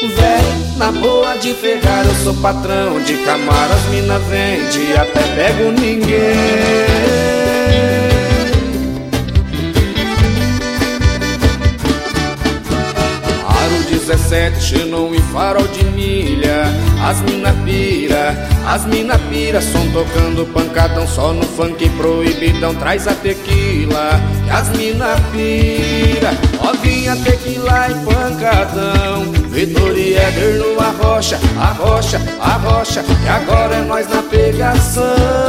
Véi, na boa de Ferrari, eu sou patrão. De Camaro as mina vende, até pego ninguém. Aro 17, Xenon e farol de milha. As mina pira, som tocando pancadão. Só no funk proibidão, traz a tequila que as mina pira. Novinha, tequila e pancadão. Vitor e Éder no arrocha, que agora é nós na pegação.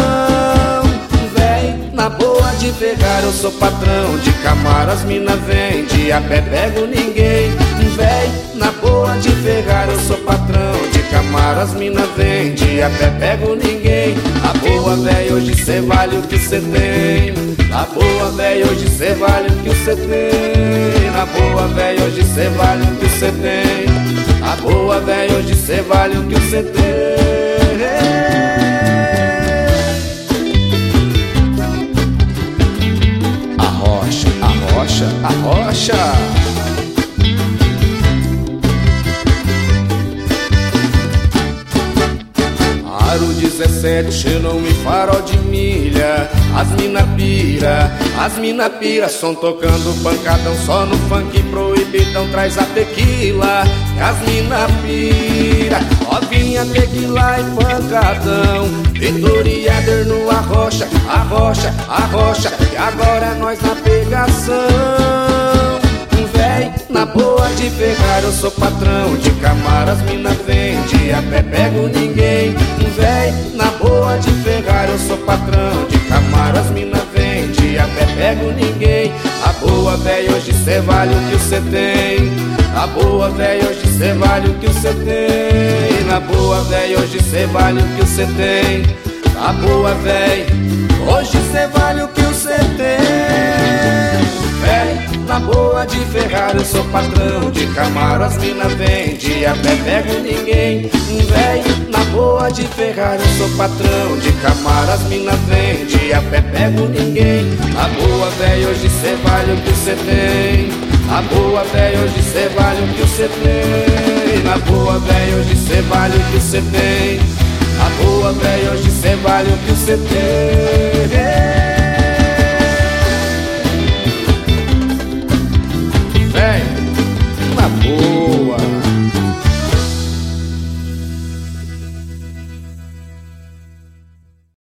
Véi, na boa de Ferrari, eu sou patrão. De Camaro as mina vende, a pé pego ninguém. Véi, na boa de Ferrari, eu sou patrão. De Camaro as mina vende, a pé pego ninguém. A boa, véi, hoje cê vale o que cê tem. Na boa, véi, hoje cê vale o que cê tem. Na boa, véi, hoje cê vale o que cê tem. Na boa, véi, hoje cê vale o que cê tem. Arrocha. Aro 17, Xenon e farol de milha. As mina pira, som tocando pancadão. Só no funk proibidão, traz a tequila que as mina pira. Novinha, tequila e pancadão. Vitor e Éder no arrocha, que agora é nós na pegação. Véi, na boa de Ferrari, eu sou patrão. De Camaro as mina vende, a pé pego ninguém. Véi, na boa de Ferrari, eu sou patrão. De Camaro as mina vende, a pé pego ninguém. A boa, véi, hoje cê vale o que cê tem. Na boa, véi, hoje cê vale o que cê tem. Na boa, véi, hoje cê vale o que cê tem. Na boa, véi, hoje cê vale o que cê tem. Véi, na boa de Ferrari, eu sou patrão. De Camaro as mina vende, a pé pego ninguém. Véi, na boa de Ferrari, eu sou patrão. De Camaro as mina vende, a pé pego ninguém. Na boa, véi, hoje cê vale o que cê tem. Na boa, véi, hoje cê vale o que cê tem. Na boa, véi, hoje cê vale o que cê tem. Na boa, véi, hoje cê vale o que cê tem.